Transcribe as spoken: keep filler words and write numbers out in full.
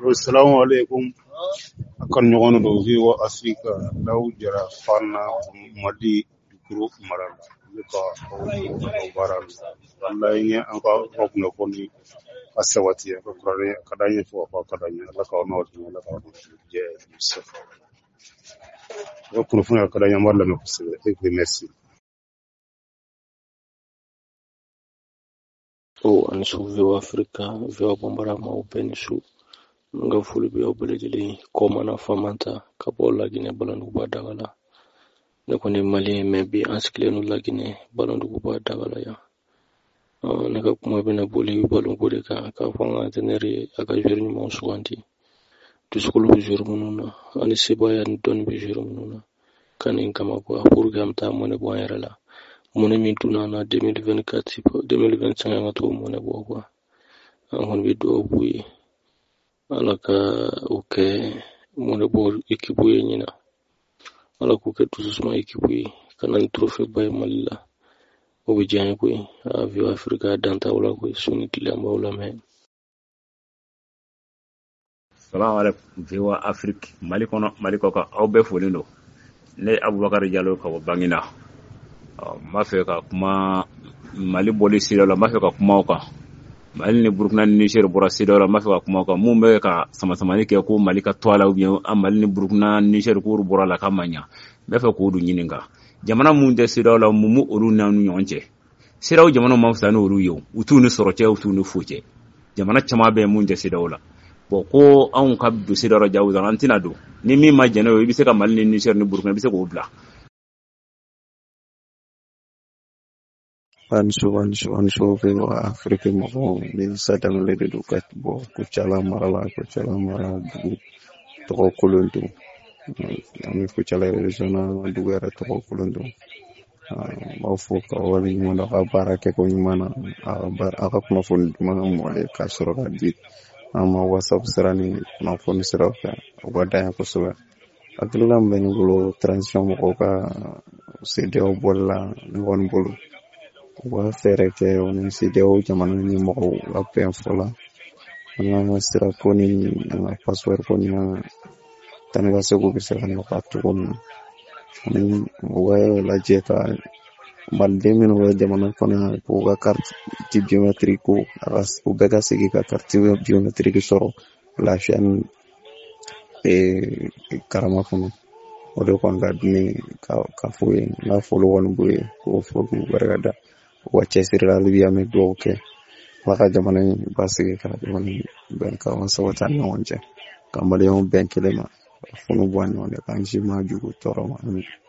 Assalamu alaikum. Akan ɲɔgɔn do vivo Africa law jara fanna madi dukuru maral ne ka o baral wallahi ne an ka rokno koni asawati ka kurare kadanye fo fa kadanye la ka no la ka je musafa ko kurfuna kadanye marla me kusebe e merci. Oh, an su vivo Africa vivo bombara ma open su nga fulu bi obelejeli ko mana famanta ka bolla gine balandu ba dagala ne ko ne mali me bi anskilenu lagine balandu ba dagala ya ne ka kuma bina boli balon ko de ka ka fanga tenere aka jirni mo suwanti to skulu bi juru mununa ani sibaya don bi juru mununa kanin kama ko program ta mo ne bo yarala mo ne min tunana deux mille vingt-quatre deux mille vingt-cinq ngato mo ne bo ko an bi do buyi alaka uke mune bo ekipu yenyina alaka uke tususuma ekipu yi kana trofe bay malila obijani ko avio Africa danta wala ko suni tilamba wala me. Salamu alaikum viwa Afrique mali kono mali ko ka awbe folindo ne Abubakar Diallo ka bangina ma fe ka kuma mali boli silo la ma fe ka kuma ka mali ni Burkina ni Niger bora silo la ma fe ka kuma ka mumbe ka sama sama ni ke ko mali ka toala ubien mali ni Burkina Niger ko bora la kamanya be fe ko du nyininga jamana mun de silo la mumu olu nanu nyonche silo jamana ma fsanu olu yo utu ni soroche utu ni fuche jamana chama be mun de silo la bo ko an ka du silo ra jawu antina do ni mi ma jeno bi se ka mali ni Niger ni Burkina bi se ko bla Ansu ansu ansu vivo Africa mo ni sadam le de dukat bo kuchala marala kuchala marala du to kulundu ami kuchala regional du era to kulundu ma fo ka wali mo da baraka ko nyumana bar aka kuma fo ma mo le ka soro ka di ama whatsapp serani ma fo ni sero ka wada ko so aklam ben gulo transition mo ka cdo bolla ngon bolu wa fere ke on cdo jamana ni mo wa pen fola ana sira ko ni na password ko ni na tanaga sego be sera no patu kon ni wa la jeta balde min wa jamana ko na ko ga carte di biométrique ko aras ko be ga sigi ka carte biométrique soro la chaîne e karama ko o do kon ga ni ka ka fuye na folo won buye ko fo bu barada wacce sirra libiya me do ke waka jamana basige ka jamana ben ka on sawata no wonje kamale on ben kelema funu bwan on kan jima jugo toro ma